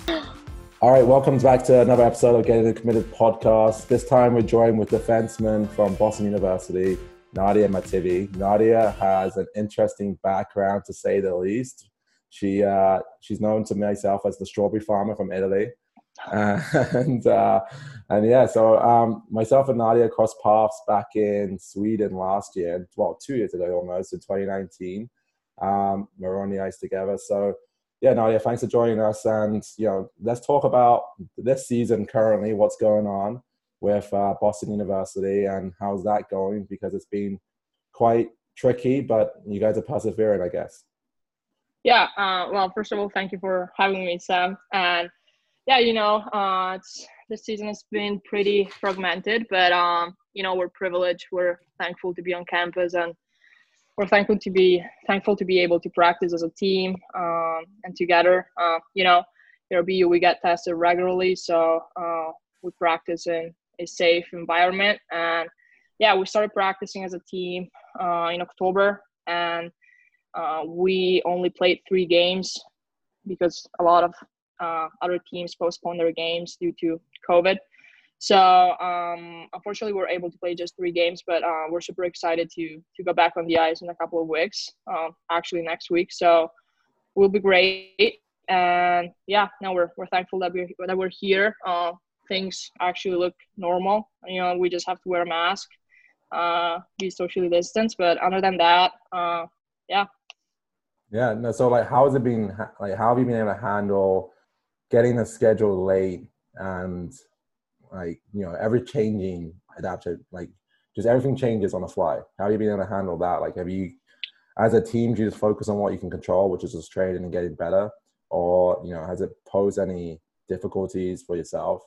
All right, welcome back to another episode of Getting Committed podcast. This time we're joined with defenseman from Boston University, Nadia Mativi. Nadia has an interesting background, to say the least. She's known to myself as the strawberry farmer from Italy. And yeah, so myself and Nadia crossed paths back in Sweden last year, well, 2 years ago almost, in 2019. We were on the ice together. So yeah, Nadia, thanks for joining us. And, let's talk about this season currently, what's going on with Boston University and how's that going, because it's been quite tricky, but you guys are persevering, I guess. Yeah, well, first of all, thank you for having me, Sam. And yeah, this season has been pretty fragmented, but we're privileged. We're thankful to be on campus, and we're thankful to be able to practice as a team and together. Here at BU we get tested regularly, so we practice in a safe environment. And yeah, we started practicing as a team in October, and we only played 3 games because a lot of other teams postponed their games due to COVID. So unfortunately, we're able to play just 3 games, but we're super excited to go back on the ice in a couple of weeks, actually next week. So we'll be great. And yeah, now we're thankful that we're here. Things actually look normal. We just have to wear a mask, be socially distanced. But other than that, yeah. Yeah, no, so like, how has it been? Like, how have you been able to handle getting the schedule late and every changing adapted, like just everything changes on the fly? How have you been able to handle that? Like, have you, as a team, do you just focus on what you can control, which is just training and getting better, or has it posed any difficulties for yourself?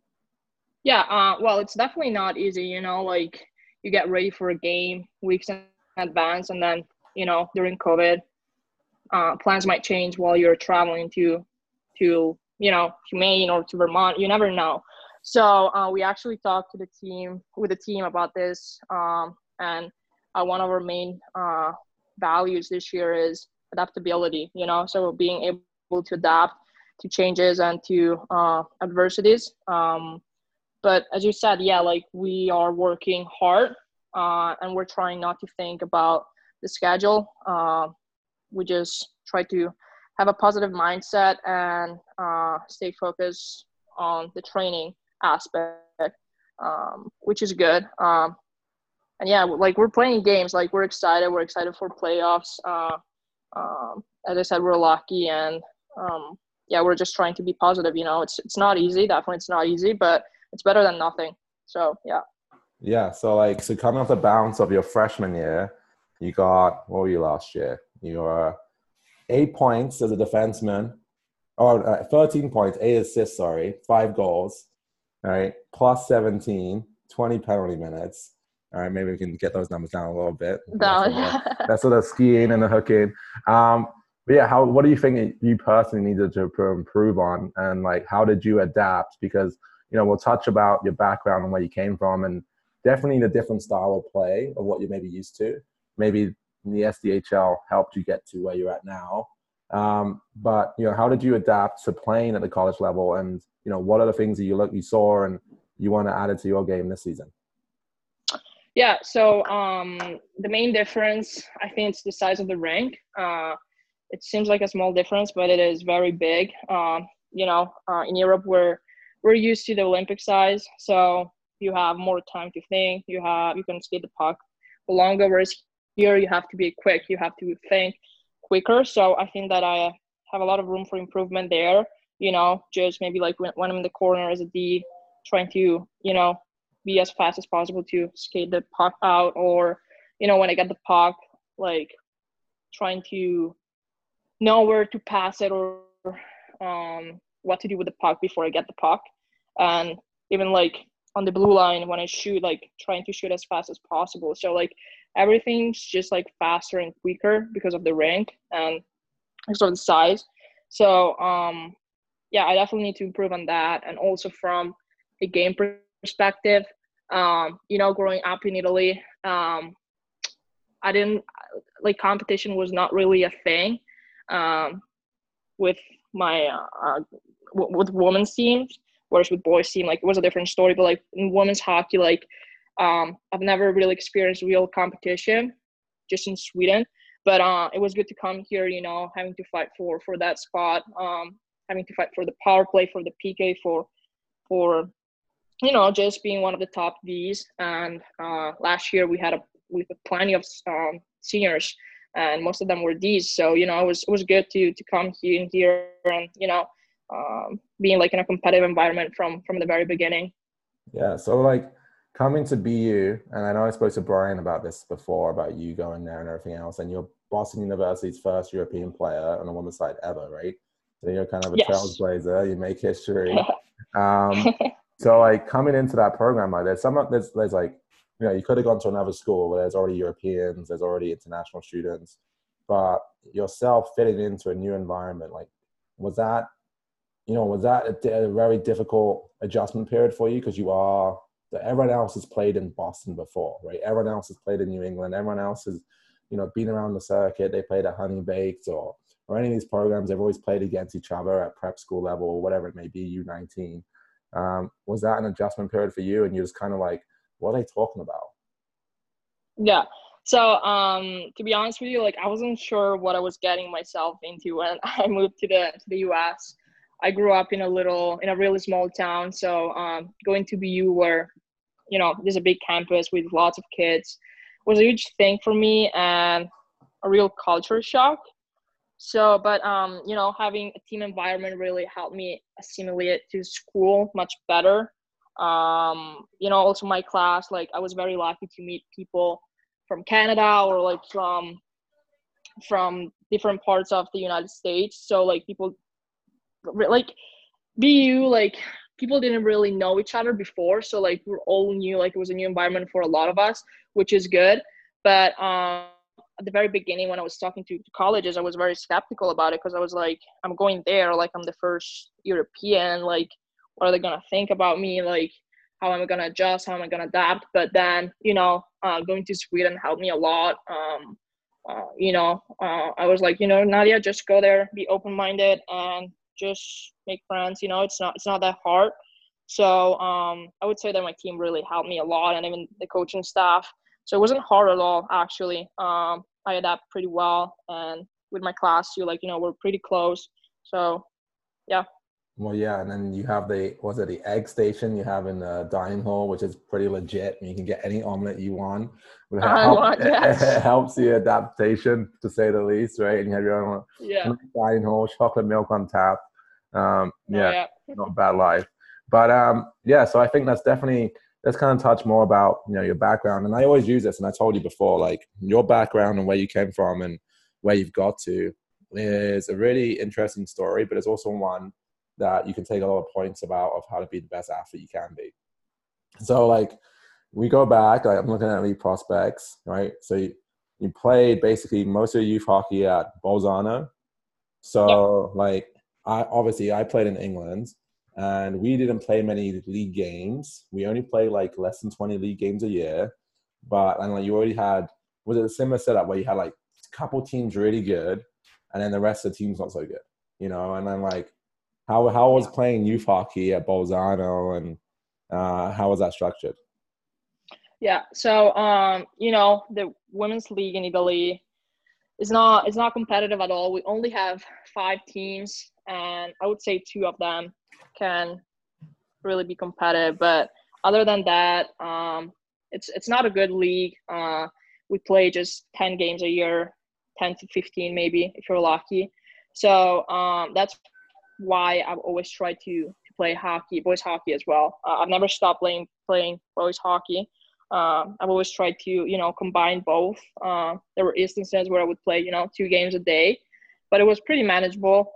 Yeah, well, it's definitely not easy, like you get ready for a game weeks in advance, and then, during COVID, plans might change while you're traveling to Maine or to Vermont. You never know. So we actually talked with the team about this, and one of our main values this year is adaptability. So being able to adapt to changes and to adversities. But as you said, yeah, like we are working hard, and we're trying not to think about the schedule. We just try to have a positive mindset and stay focused on the training aspect, which is good. And yeah, like we're playing games, like we're excited. We're excited for playoffs. As I said, we're lucky, and yeah, we're just trying to be positive. It's not easy. Definitely, it's not easy, but it's better than nothing. So yeah. Yeah. So coming off the bounce of your freshman year, what were you last year? You were 8 points as a defenseman, or 13 points, 8 assists, 5 goals, all right, plus 17, 20 penalty minutes. All right, maybe we can get those numbers down a little bit. That's sort of skiing and the hooking. But yeah, what do you think you personally needed to improve on, and like how did you adapt? Because we'll touch about your background and where you came from, and definitely the different style of play of what you maybe used to. Maybe the SDHL helped you get to where you're at now. But how did you adapt to playing at the college level, and what are the things that you saw and you want to add it to your game this season? Yeah, so the main difference, I think, it's the size of the rink. It seems like a small difference, but it is very big. In Europe, we're used to the Olympic size, so you have more time to think. You can skate the puck longer, whereas here you have to be quick. You have to think quicker. So I think that I have a lot of room for improvement there. Just maybe like when I'm in the corner as a D, trying to be as fast as possible to skate the puck out, or when I get the puck, like trying to know where to pass it, or what to do with the puck before I get the puck. And even like on the blue line when I shoot, like trying to shoot as fast as possible. So like everything's just like faster and quicker because of the rink and because of the size. So yeah, I definitely need to improve on that. And also from a game perspective, growing up in Italy, I didn't like, competition was not really a thing with my with women's teams, whereas with boys team, like it was a different story. But like in women's hockey, like I've never really experienced real competition, just in Sweden. But it was good to come here, you know, having to fight for that spot, having to fight for the power play, for the PK, for you know, just being one of the top Ds. And last year we had plenty of seniors, and most of them were Ds. So you know, it was good to come here and you know, being like in a competitive environment from the very beginning. Yeah. So like coming to BU, and I know I spoke to Brian about this before, about you going there and everything else, and you're Boston University's first European player on the women's side ever, right? So you're kind of a Yes. trailblazer. You make history. So like coming into that program, like there's like, you know, you could have gone to another school where there's already Europeans, there's already international students, but yourself fitting into a new environment, like was that, you know, was that a very difficult adjustment period for you? Because everyone else has played in Boston before, right? Everyone else has played in New England. Everyone else has, you know, been around the circuit. They played at Honey Baked or any of these programs. They've always played against each other at prep school level or whatever it may be, U19. Was that an adjustment period for you? And you're just kind of like, what are they talking about? Yeah. So to be honest with you, like I wasn't sure what I was getting myself into when I moved to the US. I grew up in a really small town. So going to BU where, you know, there's a big campus with lots of kids was a huge thing for me and a real culture shock. So, but you know, having a team environment really helped me assimilate to school much better. You know, also my class, like I was very lucky to meet people from Canada or like from different parts of the United States. So like people like BU, like people didn't really know each other before. So like we're all new, like it was a new environment for a lot of us, which is good. But at the very beginning when I was talking to colleges, I was very skeptical about it because I was like, I'm going there, like I'm the first European, like what are they gonna think about me? Like how am I gonna adjust? How am I gonna adapt? But then, you know, going to Sweden helped me a lot. You know, I was like, you know, Nadia, just go there, be open-minded, and just make friends. You know, it's not that hard. So I would say that my team really helped me a lot, and even the coaching staff. So it wasn't hard at all, actually. I adapt pretty well, and with my class too, like you know, we're pretty close. So yeah. Well, yeah, and then you have the egg station you have in the dining hall, which is pretty legit. You can get any omelet you want. I want, It yes. helps the adaptation, to say the least, right? And you have your own Yeah. dining hall, chocolate milk on tap. No, Yeah, yeah. not a bad life. But yeah, so I think let's kind of touch more about, you know, your background. And I always use this, and I told you before, like your background and where you came from and where you've got to is a really interesting story, but it's also one that you can take a lot of points about of how to be the best athlete you can be. So like we go back, like I'm looking at elite prospects, right? So you played basically most of your youth hockey at Bolzano. Yep. So like I played in England and we didn't play many league games. We only played like less than 20 league games a year. But and like you already had, was it a similar setup where you had like a couple teams really good and then the rest of the teams not so good, you know? And then like how was Yeah. playing youth hockey at Bolzano, and how was that structured? Yeah. So you know, the women's league in Italy is not competitive at all. We only have 5 teams, and I would say 2 of them can really be competitive. But other than that, it's not a good league. We play just 10 games a year, 10 to 15 maybe if you're lucky. So that's why I've always tried to play hockey, boys hockey as well. I've never stopped playing boys hockey. I've always tried to, you know, combine both. There were instances where I would play, you know, 2 games a day, but it was pretty manageable.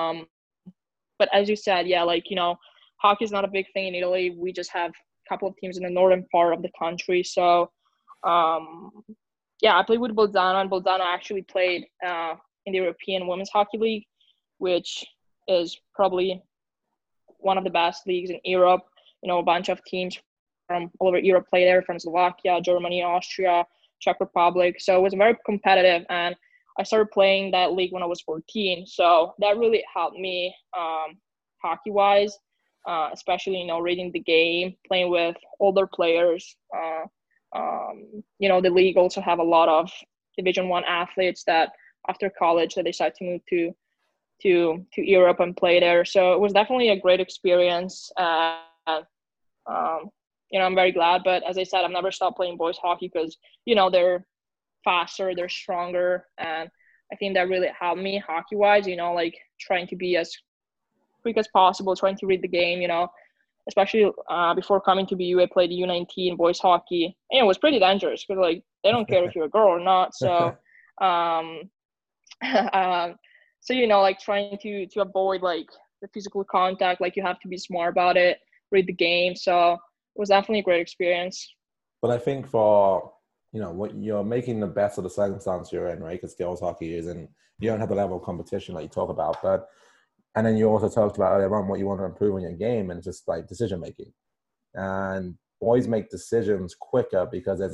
But as you said, yeah, like, you know, hockey is not a big thing in Italy. We just have a couple of teams in the northern part of the country. So, um, yeah, I played with Bolzano, and Bolzano actually played in the European Women's Hockey League, which is probably one of the best leagues in Europe. You know, a bunch of teams from all over Europe play there, from Slovakia, Germany, Austria, Czech Republic. So it was very competitive, and I started playing that league when I was 14. So that really helped me hockey wise, especially, reading the game, playing with older players. The league also have a lot of Division One athletes that after college they decide to move to Europe and play there. So it was definitely a great experience. I'm very glad. But as I said, I've never stopped playing boys hockey because, they're faster, they're stronger. And I think that really helped me hockey-wise, like trying to be as quick as possible, trying to read the game, especially before coming to BU, I played U19 boys hockey. And it was pretty dangerous because, like, they don't care if you're a girl or not. So, like trying to avoid, like, the physical contact, like you have to be smart about it, read the game. So it was definitely a great experience. But I think for, what you're making the best of the circumstance you're in, right? Because girls hockey is, and you don't have the level of competition like you talk about. But, and then you also talked about earlier on what you want to improve in your game and just like decision making. And boys make decisions quicker because there's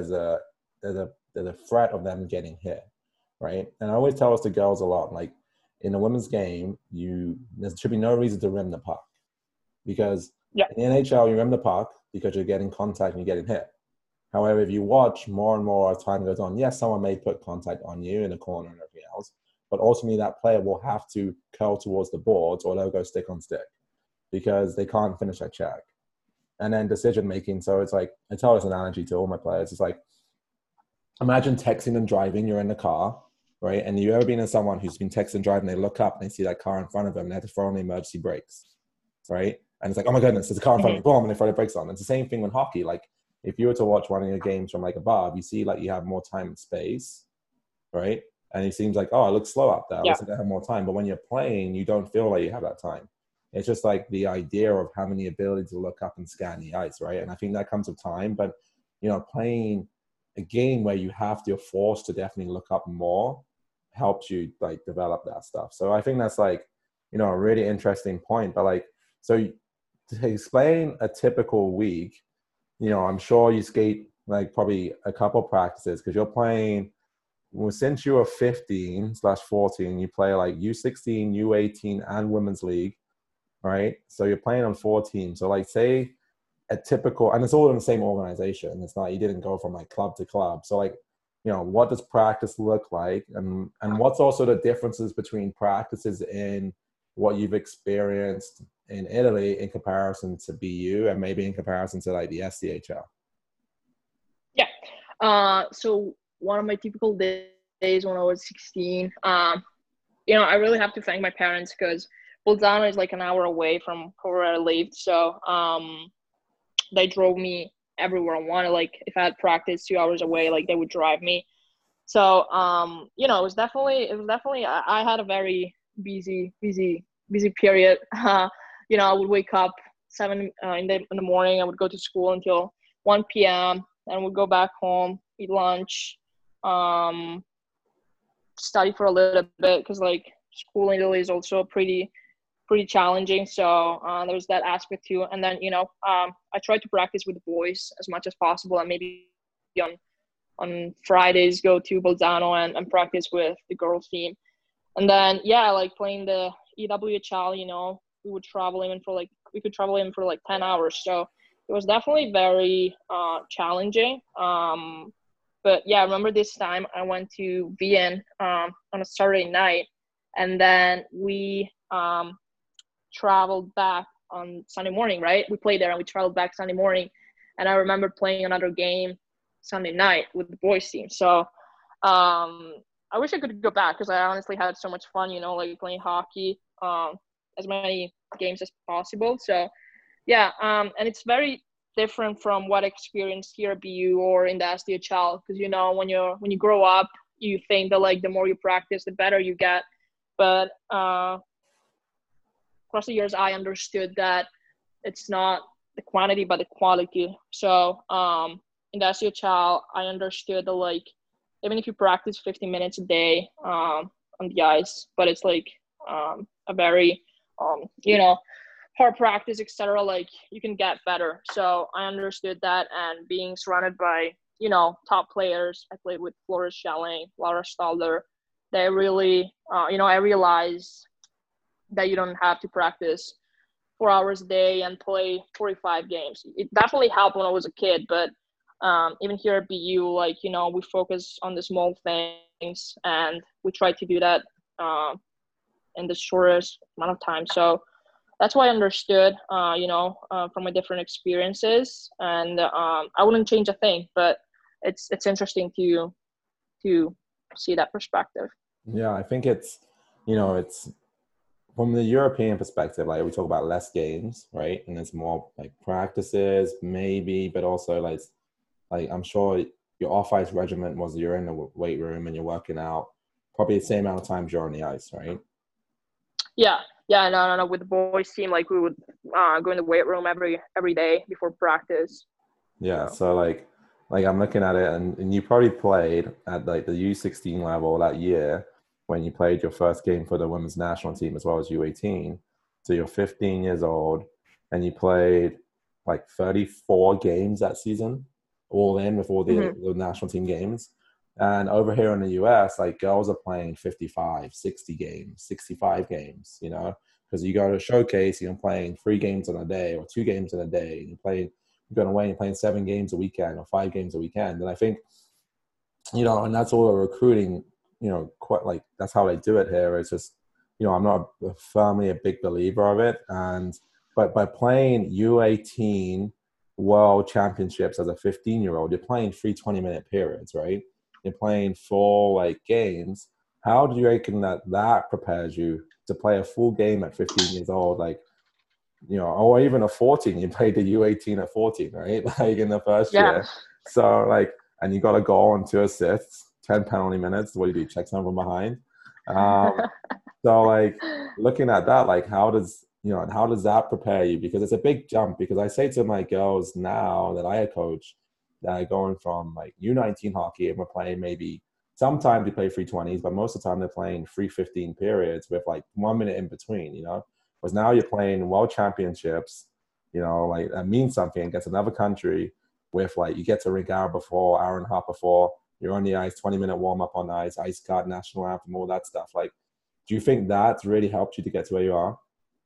a threat of them getting hit, right? And I always tell us to girls a lot, like in a women's game, there should be no reason to rim the puck because in the NHL, you rim the puck because you're getting contact and you're getting hit. However, if you watch more and more as time goes on, yes, someone may put contact on you in the corner and everything else, but ultimately that player will have to curl towards the boards or they'll go stick on stick because they can't finish that check. And then decision making. So it's like, I tell this analogy to all my players. It's like, imagine texting and driving, you're in the car, right? And you ever been in someone who's been texting and driving, they look up and they see that car in front of them and they have to throw on the emergency brakes, right? And it's like, oh my goodness, there's a car in front of me, boom, and they throw the brakes on. It's the same thing with hockey. Like if you were to watch one of your games from like above, you see like you have more time and space, right? And it seems like, oh, it looks slow up there. Looks like I have more time. But when you're playing, you don't feel like you have that time. It's just like the idea of having the ability to look up and scan the ice, right? And I think that comes with time. But, playing a game where you're forced to definitely look up more helps you like develop that stuff. So I think that's like, a really interesting point. But like, so to explain a typical week, I'm sure you skate like probably a couple practices because you're playing, well, since you were 15/14, you play like U16, U18 and women's league, right? So you're playing on 4 teams. So like say a typical, and it's all in the same organization. It's not, you didn't go from like club to club. So like, what does practice look like? And what's also the differences between practices in what you've experienced in Italy in comparison to BU and maybe in comparison to like the SCHL? Yeah. So one of my typical days when I was 16, I really have to thank my parents because Bolzano is like an hour away from where I lived. So they drove me everywhere I wanted. Like if I had practice 2 hours away, like they would drive me. So it was definitely I had a very busy period. I would wake up 7 in the morning. I would go to school until 1 p.m. and would go back home, eat lunch, study for a little bit because like school in Italy is also pretty challenging. So there's that aspect too. And then, I try to practice with the boys as much as possible and maybe on Fridays go to Bolzano and practice with the girls team. And then, like playing the EWHL, we could travel even for like 10 hours. So it was definitely very challenging. But yeah, I remember this time I went to Vienna on a Saturday night, and then we traveled back on Sunday morning, right? We played there and we traveled back Sunday morning. And I remember playing another game Sunday night with the boys team. So I wish I could go back because I honestly had so much fun, like playing hockey, as many games as possible. So yeah, and it's very different from what I experienced here at BU or in the SDHL because, when you grow up, you think that like the more you practice, the better you get. But across the years, I understood that it's not the quantity but the quality. So in the SDHL, I understood that like even if you practice 15 minutes a day on the ice, but it's like a very hard practice, etc. Like you can get better. So I understood that, and being surrounded by top players, I played with Floris Schelling, Laura Stalder. They really, I realized that you don't have to practice 4 hours a day and play 45 games. It definitely helped when I was a kid, but even here at BU, like, you know, we focus on the small things and we try to do that in the shortest amount of time. So that's why I understood, from my different experiences, and I wouldn't change a thing, but it's interesting to see that perspective. Yeah, I think it's from the European perspective, like we talk about less games, right? And it's more like practices, maybe, but also like I'm sure your off-ice regimen was you're in the weight room and you're working out probably the same amount of times you're on the ice, right? Yeah, yeah, no. With the boys team, like we would go in the weight room every day before practice. Yeah, So so like I'm looking at it, and you probably played at like the U16 level that year when you played your first game for the women's national team as well as U18. So you're 15 years old, and you played like 34 games that season, all in with all the national team games. And over here in the US, like girls are playing 55, 60 games, 65 games, because you go to a showcase, you're playing 3 games in a day or 2 games in a day. You're going away and you're playing 7 games a weekend or 5 games a weekend. And I think, and that's all the recruiting, quite like that's how they do it here. It's just, I'm not firmly a big believer of it. But by playing U18 World Championships as a 15-year-old, you're playing 3 20-minute periods, right? You're playing 4 games. How do you reckon that prepares you to play a full game at 15 years old? Like, or even a 14, you played the U18 at 14, right? Like in the first yeah. year. So and you got a goal and 2 assists, 10 penalty minutes. What do you do? Check some from behind. So like looking at that, like how does that prepare you? Because it's a big jump, because I say to my girls now that I coach that are going from like U19 hockey, and we're playing maybe sometimes we play 320s, but most of the time they're playing 315 periods with like 1 minute in between, Because now you're playing world championships, like that means something against another country with like you get to rink hour before, hour and a half before, you're on the ice, 20-minute warm up on the ice guard, national anthem, all that stuff. Like, do you think that's really helped you to get to where you are?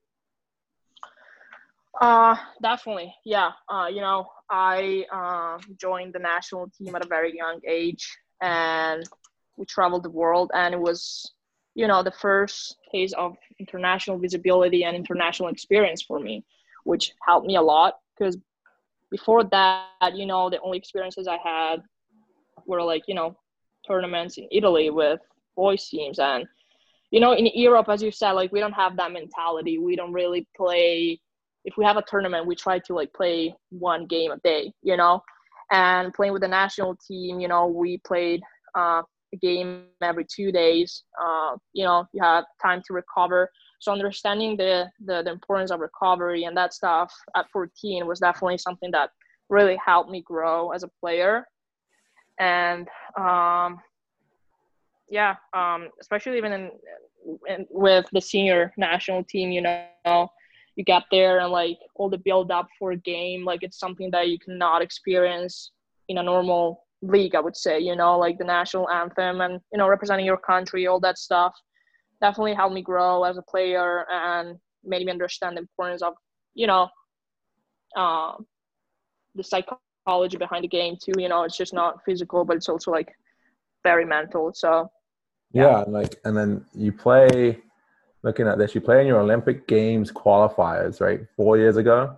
Definitely. Yeah. I joined the national team at a very young age, and we traveled the world, and it was, the first taste of international visibility and international experience for me, which helped me a lot, because before that, the only experiences I had were like, tournaments in Italy with boys teams. And, in Europe, as you said, like we don't have that mentality. We don't really play. If we have a tournament, we try to like play 1 game a day, and playing with the national team, we played a game every 2 days. You have time to recover. So understanding the importance of recovery and that stuff at 14 was definitely something that really helped me grow as a player. And especially even with the senior national team, you get there and like all the build up for a game, like it's something that you cannot experience in a normal league, I would say, like the national anthem and, representing your country, all that stuff definitely helped me grow as a player and made me understand the importance of, the psychology behind the game too. It's just not physical, but it's also like very mental. So yeah, and then you play. Looking at this, you play in your Olympic Games qualifiers, right? 4 years ago.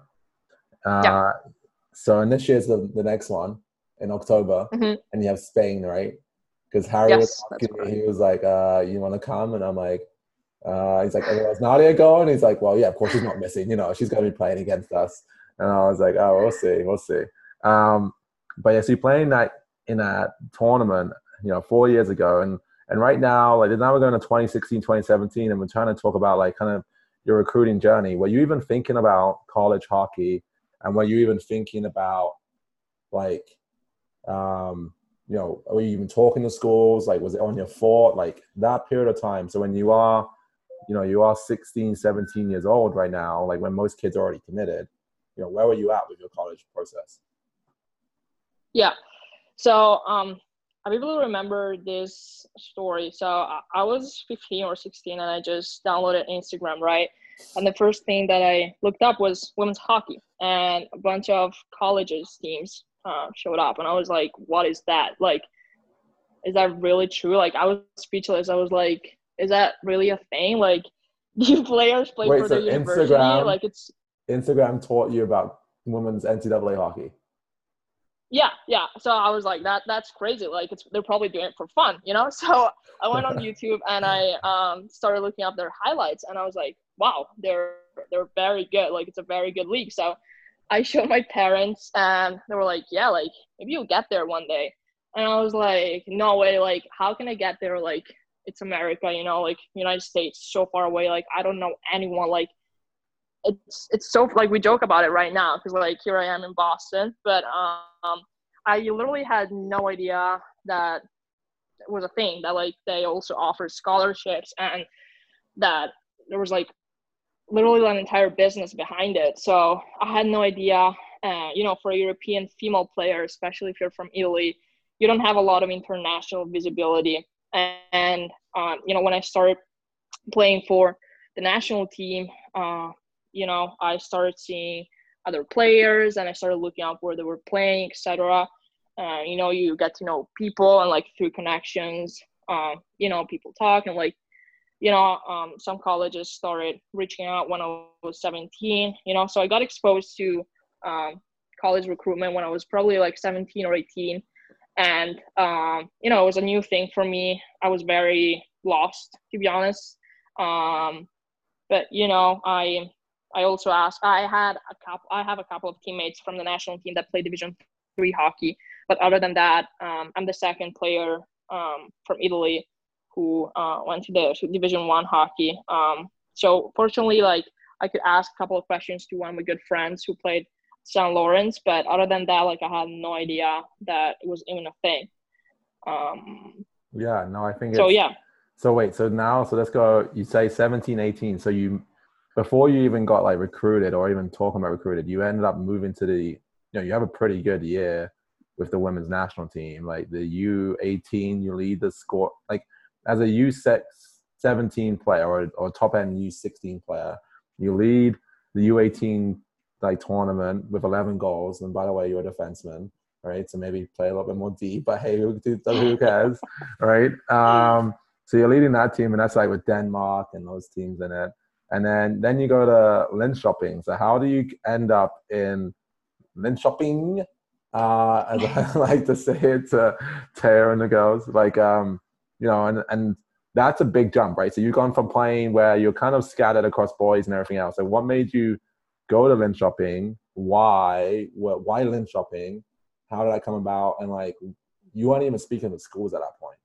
So, and this year's the next one in October, and you have Spain, right? Because Harry was asking me, he was like, "You want to come?" And I'm like, "He's like, is Nadia going?" He's like, "Well, yeah, of course she's not missing. She's going to be playing against us." And I was like, "Oh, we'll see." But yeah, so you're playing that in that tournament, 4 years ago, and right now, like now we're going to 2016, 2017, and we're trying to talk about like kind of your recruiting journey. Were you even thinking about college hockey, and were you even thinking about like, were you even talking to schools? Like, was it on your thought? Like that period of time. So when you are 16, 17 years old right now, like when most kids are already committed, where were you at with your college process? Yeah. So, I vividly remember this story. So I was 15 or 16 and I just downloaded Instagram, right? And the first thing that I looked up was women's hockey, and a bunch of colleges teams showed up. And I was like, what is that? Like, is that really true? Like, I was speechless. I was like, is that really a thing? Like, do players play Wait, for their so university? Like, it's Instagram taught you about women's NCAA hockey. yeah. So I was like, that's crazy. Like, they're probably doing it for fun, you know? So I went on YouTube and I started looking up their highlights, and I was like, wow, they're very good. Like, it's a very good league. So I showed my parents, and they were like, yeah, like, maybe you'll get there one day. And I was like, no way. Like, how can I get there? Like, it's America, you know, like United States, so far away. Like, I don't know anyone. Like, it's so, like, we joke about it right now because, like, here I am in Boston, but I literally had no idea that it was a thing, that like they also offered scholarships, and that there was like literally an entire business behind it. So I had no idea. You know, for a European female player, especially if you're from Italy, you don't have a lot of international visibility. And you know, when I started playing for the national team, you know, I started seeing other players, and I started looking up where they were playing, etc. You know, you get to know people, and like through connections, you know, people talk, and like, you know, some colleges started reaching out when I was 17, you know, so I got exposed to college recruitment when I was probably like 17 or 18. And, you know, it was a new thing for me. I was very lost, to be honest. But, you know, I also asked, I have a couple of teammates from the national team that play Division 3 hockey. But other than that, I'm the second player from Italy who went to the Division 1 hockey. So fortunately, like, I could ask a couple of questions to one of my good friends who played St. Lawrence, but other than that, like, I had no idea that it was even a thing. Yeah, no, I think So it's yeah, so wait, so now so let's go, you say 17, 18. So you before you even got like recruited or even talking about recruited, you ended up moving to the, you know, you have a pretty good year with the women's national team. Like the U18, you lead the score like as a U17 player or top end U16 player, you lead the U18 like tournament with 11 goals. And by the way, you're a defenseman, right? So maybe play a little bit more deep, but hey, who cares, right? So you're leading that team, and that's like with Denmark and those teams in it. And then you go to Linköping. So how do you end up in Linköping? As I like to say it to Tara and the girls, like you know, and that's a big jump, right? So you've gone from playing where you're kind of scattered across boys and everything else. So what made you go to Linköping? Why Linköping? How did that come about? And like, you weren't even speaking to schools at that point.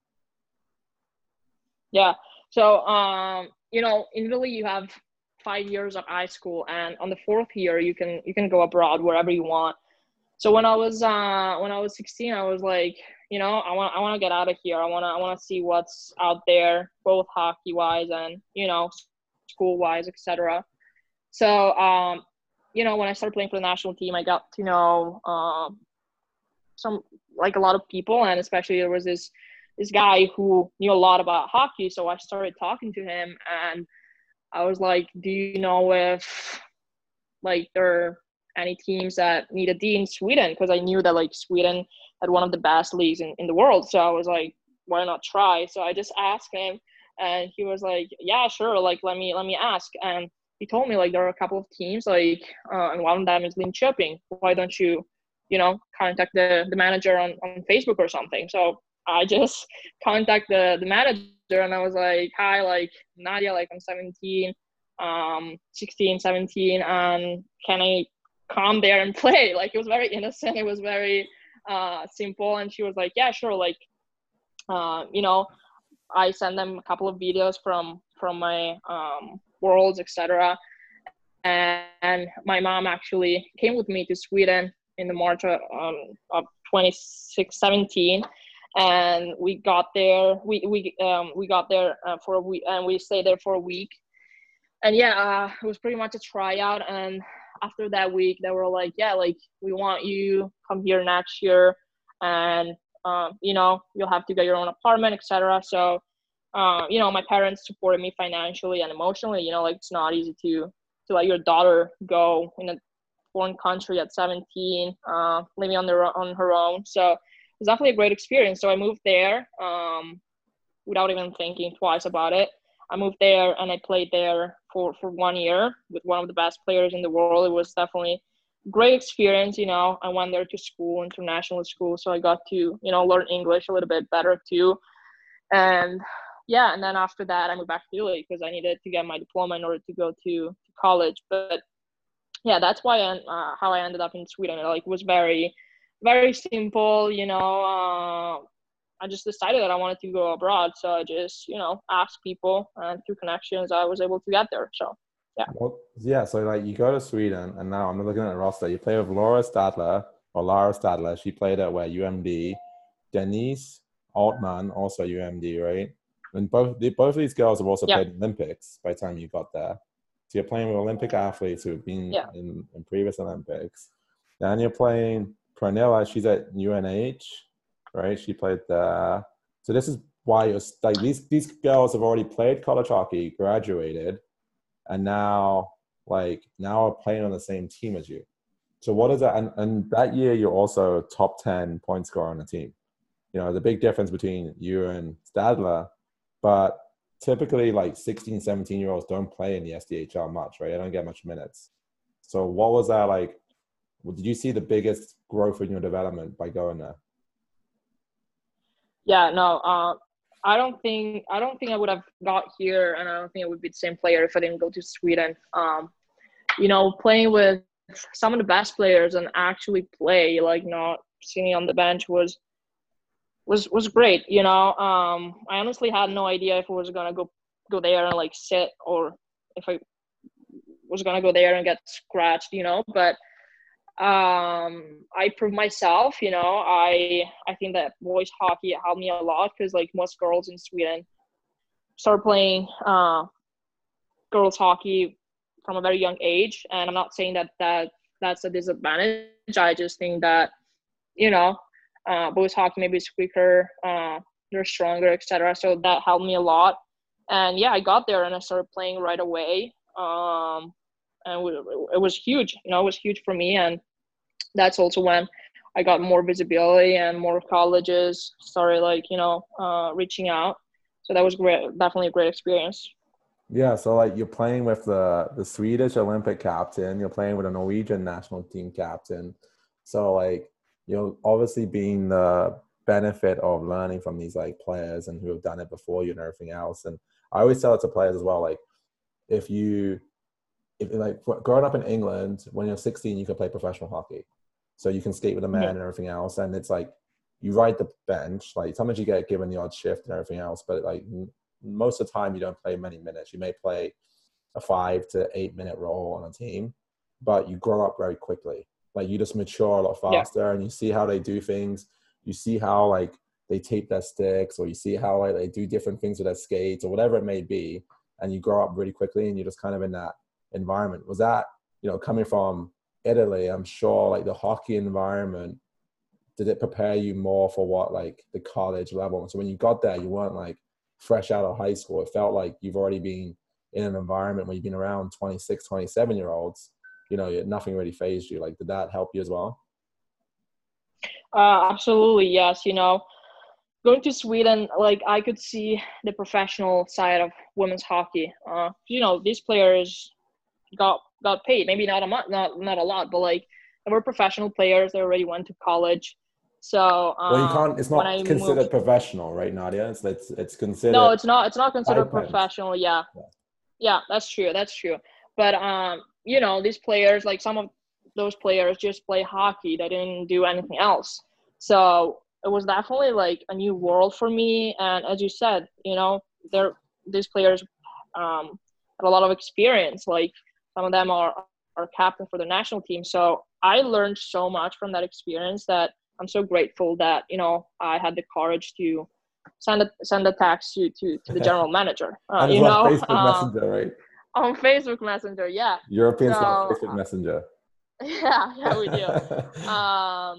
yeah. So you know, in Italy you have 5 years of high school, and on the fourth year you can go abroad wherever you want. So when I was 16, I was like, you know, I want to get out of here. I want to see what's out there, both hockey wise and, you know, school wise, etc. So you know, when I started playing for the national team, I got to know some, like, a lot of people, and especially there was this guy who knew a lot about hockey. So I started talking to him, and I was like, do you know if, like, there are any teams that need a D in Sweden? Because I knew that, like, Sweden had one of the best leagues in the world. So I was like, why not try? So I just asked him, and he was like, yeah, sure, like, let me ask. And he told me, like, there are a couple of teams, like, and one of them is Linköping. Why don't you, you know, contact the manager on Facebook or something? So I just contacted the manager, and I was like, hi, like, Nadia, like, I'm 17, 16, 17, and can I come there and play? Like, it was very innocent, it was very simple. And she was like, yeah, sure. Like, you know, I sent them a couple of videos from my worlds, etc. And my mom actually came with me to Sweden in the March of 2017, and we got there. We got there for a week, and we stayed there for a week. And yeah, it was pretty much a tryout. And after that week, they were like, yeah, like, we want you, come here next year. And you'll have to get your own apartment, etc. So, my parents supported me financially and emotionally. Like it's not easy to let your daughter go in a foreign country at 17, living on her own. So it's definitely a great experience. So I moved there without even thinking twice about it. I moved there and I played there for 1 year with one of the best players in the world. It was definitely a great experience. I went there to school, international school, so I got to, learn English a little bit better too. And yeah, and then after that, I moved back to Italy because I needed to get my diploma in order to go to college. But yeah, that's why how I ended up in Sweden. Like, it was very, very simple. I just decided that I wanted to go abroad, so I just asked people, and through connections, I was able to get there. So yeah. Well, yeah. So like you go to Sweden, and now I'm looking at the roster. You play with Lara Stadler. She played at where UMD. Denise Altman, also UMD, right? And both of these girls have also played Olympics by the time you got there. So you're playing with Olympic athletes who have been in previous Olympics. Then you're playing Pranilla. She's at UNH, right? She played there. So this is why you're like these girls have already played college hockey, graduated, and now are playing on the same team as you. So what is that? And that year you're also top 10 point scorer on the team. The big difference between you and Stadler, but typically like 16, 17-year-olds don't play in the SDHL much, right? I don't get much minutes. So what was that like? Did you see the biggest growth in your development by going there? Yeah, no, I don't think I would have got here, and I don't think I would be the same player if I didn't go to Sweden. Playing with some of the best players and actually play, like not sitting on the bench was great. I honestly had no idea if I was gonna go there and like sit, or if I was gonna go there and get scratched. But I proved myself. I think that boys hockey helped me a lot because like most girls in Sweden start playing girls hockey from a very young age, and I'm not saying that's a disadvantage. I just think that boys hockey maybe is quicker, they're stronger, etc. So that helped me a lot. And yeah, I got there and I started playing right away. And it was huge. It was huge for me. And that's also when I got more visibility and more colleges started reaching out. So that was great. Definitely a great experience. Yeah, so like you're playing with the Swedish Olympic captain, you're playing with a Norwegian national team captain. So like you're obviously being the benefit of learning from these like players and who have done it before you and everything else. And I always tell it to players as well, like if like growing up in England, when you're 16, you can play professional hockey. So you can skate with a man and everything else. And it's like you ride the bench, like sometimes you get given the odd shift and everything else, but like most of the time you don't play many minutes. You may play a 5 to 8 minute role on a team, but you grow up very quickly. Like you just mature a lot faster and you see how they do things. You see how like they tape their sticks, or you see how like they do different things with their skates or whatever it may be. And you grow up really quickly and you're just kind of in that environment. Was that, coming from Italy, I'm sure like the hockey environment, did it prepare you more for what like the college level? And so when you got there, you weren't like fresh out of high school. It felt like you've already been in an environment where you've been around 26, 27-year-olds, nothing really fazed you. Like, did that help you as well? Absolutely, yes. Going to Sweden, like I could see the professional side of women's hockey. These players got paid, maybe not a lot, but like they were professional players. They already went to college. So well, you can't. It's not considered professional, right, Nadia? It's considered. No, it's not. It's not considered professional. Yeah, that's true. That's true. But these players, like some of those players, just play hockey. They didn't do anything else. So it was definitely like a new world for me. And as you said, these players had a lot of experience. Like some of them are captain for the national team. So I learned so much from that experience that I'm so grateful that, I had the courage to send a text to the general manager. And it's on Facebook Messenger, right? On Facebook Messenger, yeah. Europeans love Facebook Messenger. Yeah, we do.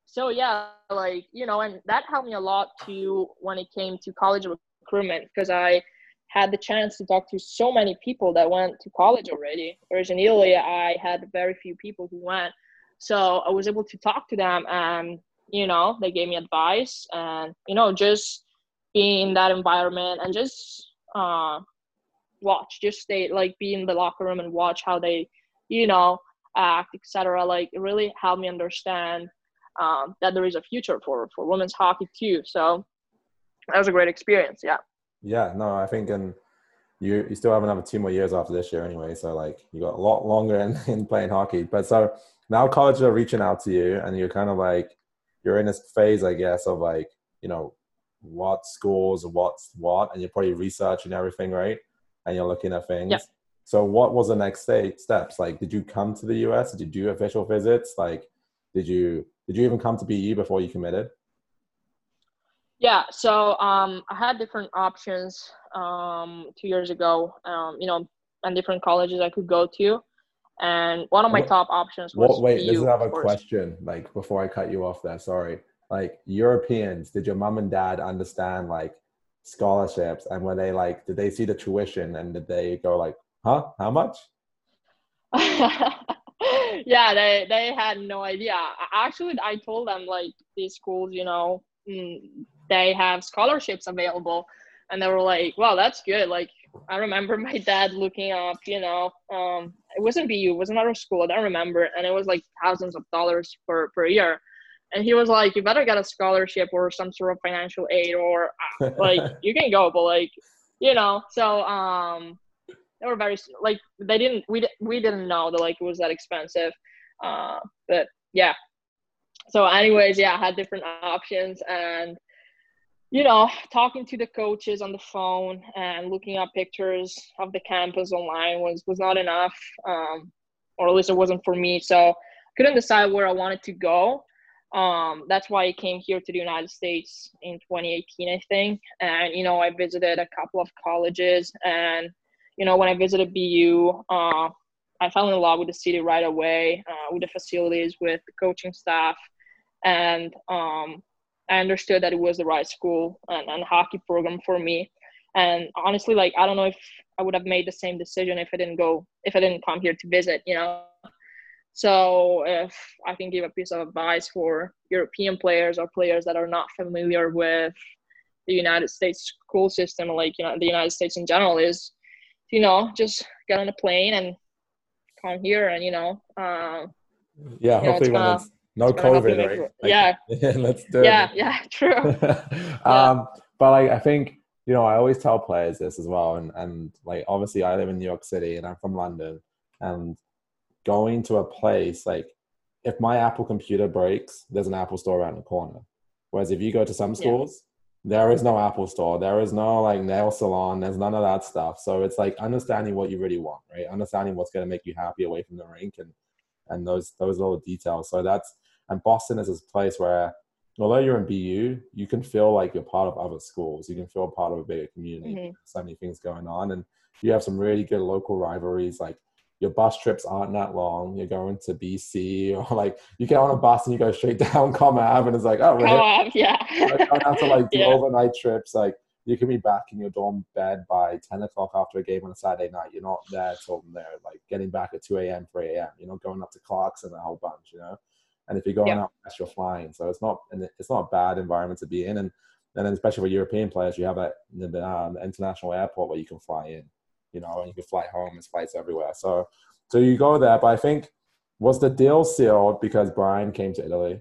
so yeah, like, and that helped me a lot too when it came to college recruitment, because I had the chance to talk to so many people that went to college already. Whereas in Italy, I had very few people who went. So I was able to talk to them, and, they gave me advice, and, just being in that environment and just watch, just stay, like, be in the locker room and watch how they, act, etc. Like, it really helped me understand that there is a future for women's hockey too. So that was a great experience. Yeah. Yeah, no, I think, and you still have another 2 more years after this year anyway. So like you got a lot longer in playing hockey. But so now colleges are reaching out to you, and you're kind of like, you're in this phase, I guess, of like, what schools, what's what, and you're probably researching everything, right? And you're looking at things. Yeah. So what was the next steps? Like, did you come to the US? Did you do official visits? Like, did you even come to BU before you committed? Yeah, so I had different options 2 years ago, and different colleges I could go to. And one of my top options was Wait, this is BU, another of course. question, like, before I cut you off there, sorry. Like, Europeans, did your mom and dad understand, like, scholarships? And were they like, did they see the tuition and did they go like, huh, how much? Yeah, they had no idea. Actually, I told them, like, these schools, they have scholarships available, and they were like, "Wow, that's good." Like, I remember my dad looking up, it wasn't BU, it was another school, I don't remember, and it was like thousands of dollars per year, and he was like, "You better get a scholarship or some sort of financial aid, or like, you can go, but like, so they were very, like, they didn't we didn't know that, like, it was that expensive, but yeah. So anyways, yeah, I had different options, and talking to the coaches on the phone and looking up pictures of the campus online was not enough, or at least it wasn't for me. So couldn't decide where I wanted to go. That's why I came here to the United States in 2018, I think. And, I visited a couple of colleges, and, when I visited BU, I fell in love with the city right away, with the facilities, with the coaching staff. And I understood that it was the right school and hockey program for me. And honestly, like, I don't know if I would have made the same decision if I didn't come here to visit, So if I can give a piece of advice for European players or players that are not familiar with the United States school system, like, the United States in general, is, just get on a plane and come here, and, Yeah, hopefully when it's no COVID, right? Like, yeah. let's do Yeah, it. yeah, true. Yeah. But like, I think, I always tell players this as well. And like, obviously I live in New York City and I'm from London, and going to a place, like, if my Apple computer breaks, there's an Apple store around the corner. Whereas if you go to some schools, there is no Apple store. There is no like nail salon. There's none of that stuff. So it's like understanding what you really want, right? Understanding what's going to make you happy away from the rink, and those little details. So and Boston is this place where, although you're in BU, you can feel like you're part of other schools. You can feel part of a bigger community. Mm-hmm. So many things going on, and you have some really good local rivalries. Like, your bus trips aren't that long. You're going to BC, or like you get on a bus and you go straight down Com Ave, and it's like, oh, we're here. Yeah. You don't have to like do overnight trips. Like, you can be back in your dorm bed by 10 o'clock after a game on a Saturday night. You're not there till there, like getting back at 2 a.m., 3 a.m. You're not going up to Clark's and a whole bunch, And if you're going out west, you're flying. So it's not a bad environment to be in. And then especially for European players, you have that international airport where you can fly in, and you can fly home. There's flights everywhere. So you go there. But I think, was the deal sealed because Brian came to Italy?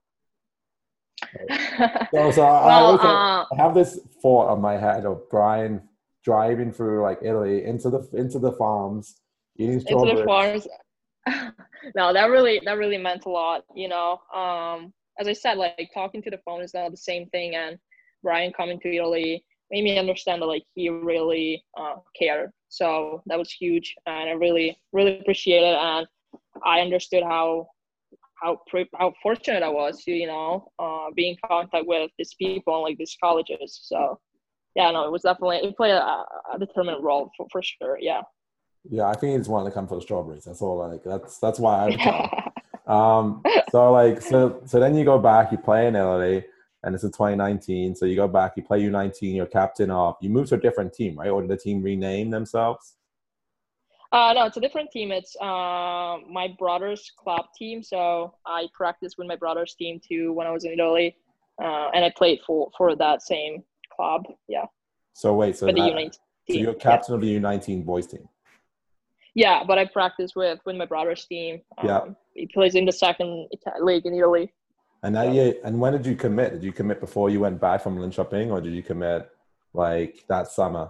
I have this thought on my head of Brian driving through like Italy into the farms, eating strawberries. Into the farms. No, that really meant a lot, As I said, like, talking to the phone is not the same thing, and Brian coming to Italy made me understand that, like, he really cared. So that was huge, and I really, really appreciate it. And I understood how fortunate I was to, be in contact with these people and like these colleges. So yeah, no, it played a determinant role for sure. Yeah. Yeah, I think he just wanted to come for the strawberries. That's all. Like, that's why I would tell. So then you go back, you play in Italy, and it's in 2019. So you go back, you play U19, you're captain of, you move to a different team, right? Or did the team rename themselves? No, it's a different team. It's my brother's club team. So I practiced with my brother's team too when I was in Italy, and I played for that same club. Yeah, So wait, so for the that, so U19. you're Yeah, captain of the U19 boys team. yeah. But I practiced with my brother's team. Yeah. He plays in the second league in Italy. And that So year, and when did you commit? Did you commit before you went back from Linköping, or did you commit like that summer?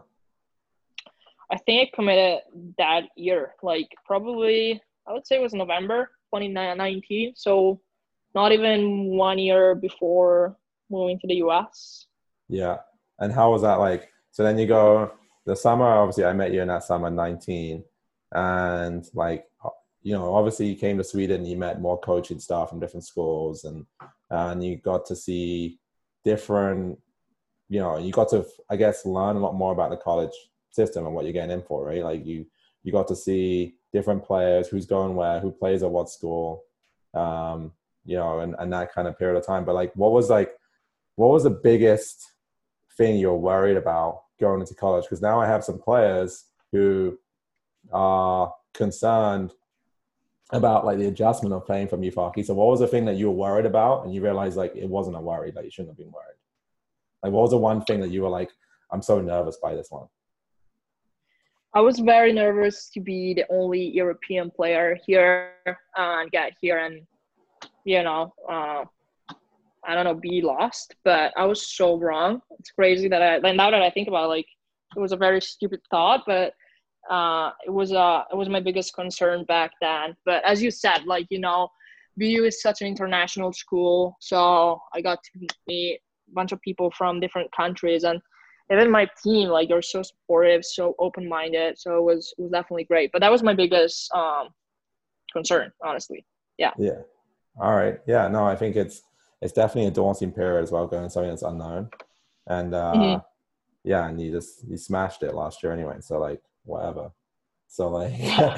I think I committed that year, like probably I would say it was November 2019. So not even 1 year before moving to the US. Yeah. And how was that like? So then you go the summer, obviously I met you in that summer 19. And like, obviously you came to Sweden, you met more coaching staff from different schools and you got to see different, you got to, I guess, learn a lot more about the college system and what you're getting in for, right? Like you got to see different players, who's going where, who plays at what school, and that kind of period of time. But like, what was the biggest thing you're worried about going into college? Because now I have some players who are concerned about like the adjustment of playing from youth hockey. So what was the thing that you were worried about and you realized like it wasn't a worry, that you shouldn't have been worried? Like what was the one thing that you were like, I'm so nervous by this one? I was very nervous to be the only European player here and get here and, you know, I don't know, be lost. But I was so wrong. It's crazy that now that I think about it, like, it was a very stupid thought, but it was my biggest concern back then. But as you said, like, BU is such an international school, so I got to meet a bunch of people from different countries, and even my team, like, they're so supportive, so open minded. So it was definitely great. But that was my biggest concern, honestly. Yeah. Yeah. All right. Yeah. No, I think it's definitely a daunting period as well, going something that's unknown. And Hmm. yeah, and you smashed it last year anyway. So like whatever. So like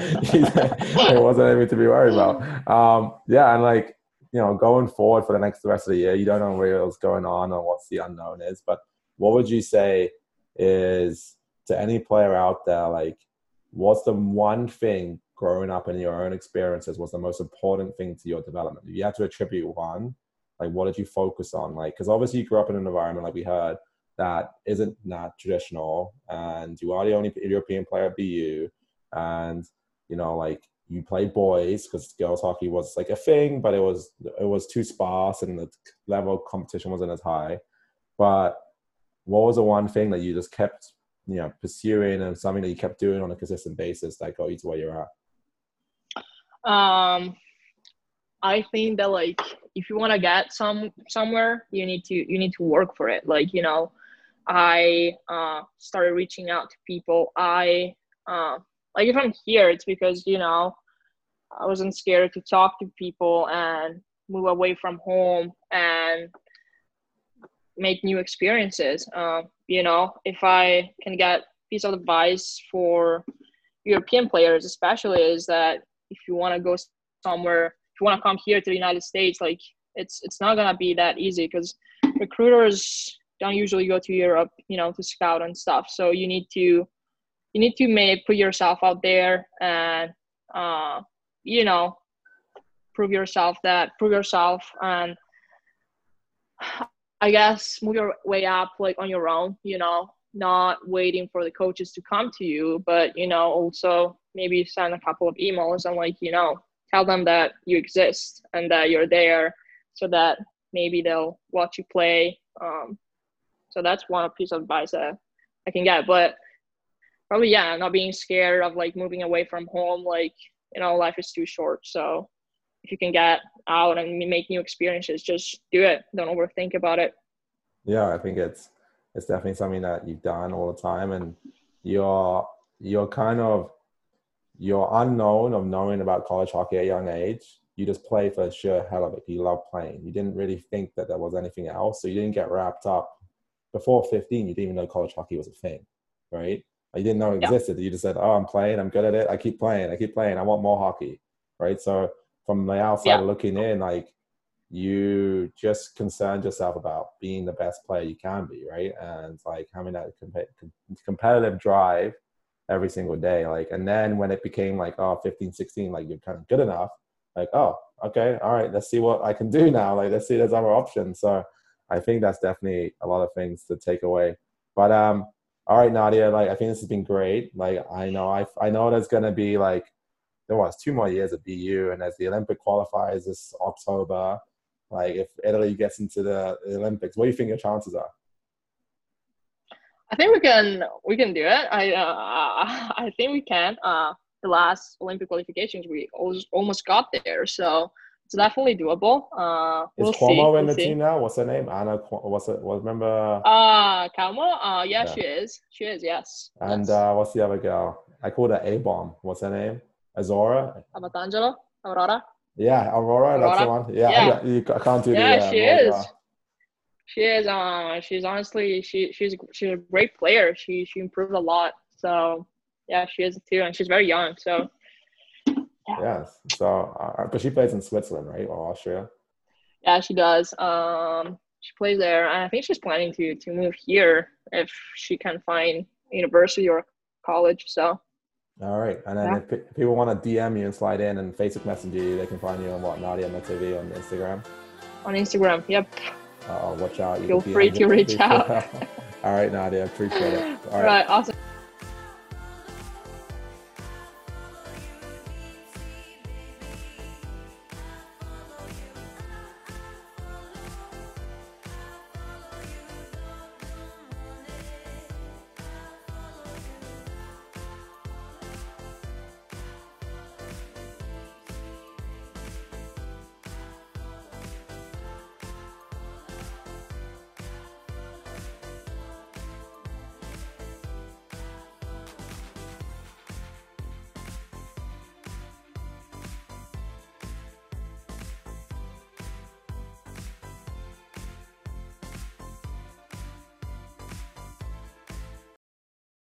it wasn't anything to be worried about. Yeah, and like going forward for the rest of the year, you don't know really what's going on or what's the unknown is. But what would you say is to any player out there, like what's the one thing growing up in your own experiences was the most important thing to your development? If you had to attribute one, like what did you focus on? Like, because obviously you grew up in an environment like we heard that isn't that traditional, and you are the only European player at BU, and like you play boys because girls hockey was like a thing, but it was too sparse and the level of competition wasn't as high. But what was the one thing that you just kept pursuing and something that you kept doing on a consistent basis that got you to where you're at? um I think that, like, if you want to get somewhere, you need to work for it. Like, I started reaching out to people. I like, if I'm here, it's because I wasn't scared to talk to people and move away from home and make new experiences. If I can get piece of advice for European players, especially, is that if you want to go somewhere, if you want to come here to the United States, like, it's not gonna be that easy because recruiters don't usually go to Europe, to scout and stuff. So you need to put yourself out there and you know prove yourself and I guess move your way up, like, on your own, not waiting for the coaches to come to you, but also maybe send a couple of emails and, like, tell them that you exist and that you're there, so that maybe they'll watch you play. So that's one piece of advice that I can get. But probably, yeah, not being scared of, like, moving away from home. Like, life is too short. So if you can get out and make new experiences, just do it. Don't overthink about it. Yeah, I think it's definitely something that you've done all the time, and you're kind of your unknown of knowing about college hockey at a young age. You just play for the sheer hell of it. You love playing. You didn't really think that there was anything else, so you didn't get wrapped up. Before 15, you didn't even know college hockey was a thing, right? You didn't know it Yeah. existed. You just said, "Oh, I'm playing. I'm good at it. I keep playing. I keep playing. I want more hockey," right? So from the outside Yeah. looking in, like you just concerned yourself about being the best player you can be, right? And like having that competitive drive every single day. Like, and then when it became like, oh, 15, 16, like you're kind of good enough, like, oh, okay, all right, let's see what I can do now. Like, let's see, there's other options. So I think that's definitely a lot of things to take away. But all right, Nadia, like I think this has been great. Like I know there's gonna be like there was 2 more years of BU, and as the Olympic qualifiers this October, like if Italy gets into the Olympics, what do you think your chances are? I think we can do it. I think we can. The last Olympic qualifications we almost got there, so it's definitely doable. Is We'll see. Cuomo in We'll the see. team now? What's her name? Anna. What's it? What remember? Calmo. Yeah, Yeah. she is. She is. Yes. And Yes. what's the other girl? I called her A Bomb. What's her name? Azora. Abatangelo. Aurora. Yeah, Aurora. That's the Aurora. one. Yeah, Yeah. I can't do Yeah. the She World is. She is. She's honestly. She's a great player. She improved a lot. So yeah, she is too, and she's very young. So yeah. Yes. So, but she plays in Switzerland, right, or Austria? Yeah, she does. She plays there, and I think she's planning to move here if she can find university or college. So All right. And then yeah, if people want to DM you and slide in and Facebook Messenger you, they can find you on what, Nadia TV on Instagram. on Instagram. Yep. Watch out. You Feel can free DM to reach out. All right, Nadia. Appreciate it. All All right. right. Awesome.